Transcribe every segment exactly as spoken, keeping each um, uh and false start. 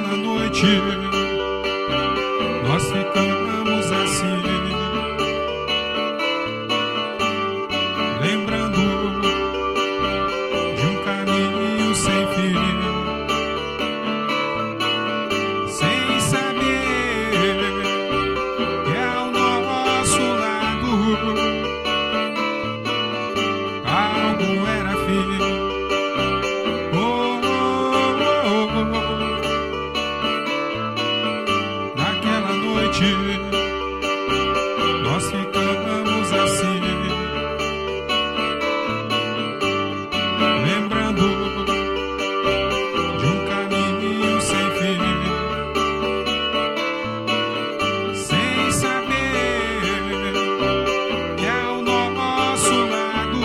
Naquela noite nós ficamos assim, lembrando de um caminho sem fim, sem saber que ao nosso lado algo era fim. Nós ficamos assim, lembrando de um caminho sem fim, sem saber que ao nosso lado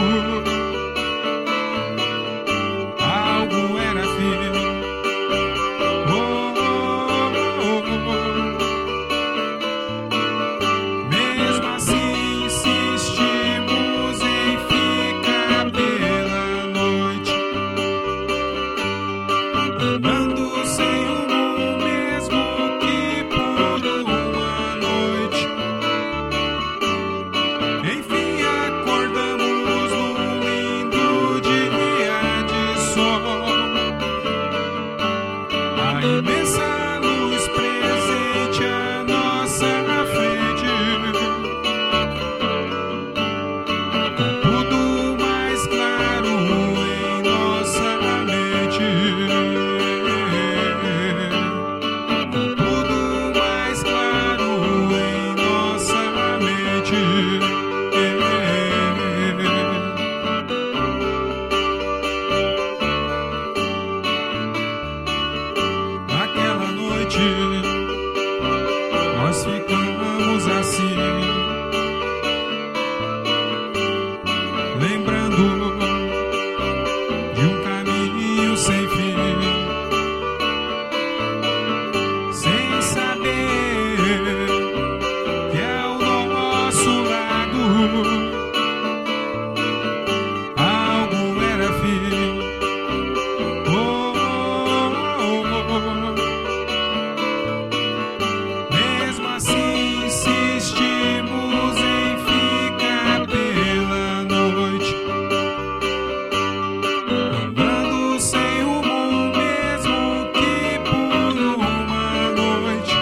algo era fim. Andando sem rumo, mesmo que por uma noite, enfim acordamos num lindo dia de sol. A imensa luz presente à nossa frente, com tudo mais claro em nossa mente. Naquela noite nós ficamos assim, lembrando de um caminho sem fim, sem saber que ao nosso lado algo era fim. Oh, oh, oh, oh. Mesmo assim insistimos em ficar pela noite, andando sem rumo, mesmo que por uma noite,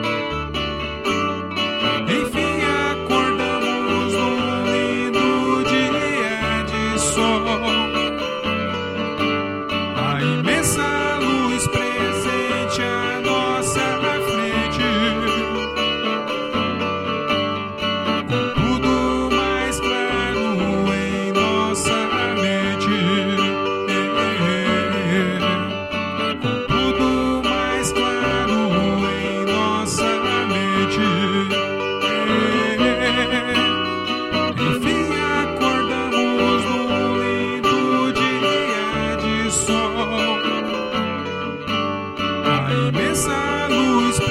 enfim acordamos num lindo dia de sol. A imensa luz presente à nossa frente, com tudo mais claro em nossa mente, com tudo mais claro em nossa mente. Enfim acordamos num lindo dia de sol. A imensa luz